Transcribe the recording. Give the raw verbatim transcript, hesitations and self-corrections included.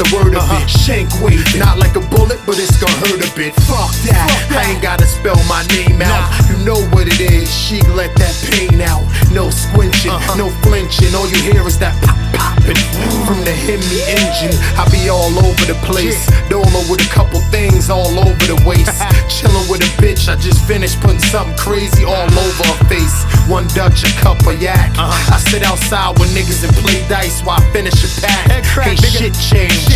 the word of it. Shank waving, not like a bullet, but it's gonna hurt a bit. Fuck that, I ain't gotta spell my name out. You know what it is, she let that pain out. No squinching, no flinching, all you hear is that pop popping from the Hemi engine. I be all over the place, Dolo with a couple things all over the waist. Chillin' with a bitch, I just finished putting something crazy all over her face. One Dutch, a cup of yak. I sit outside with niggas and play dice while I finish a pack. Ain't shit changed.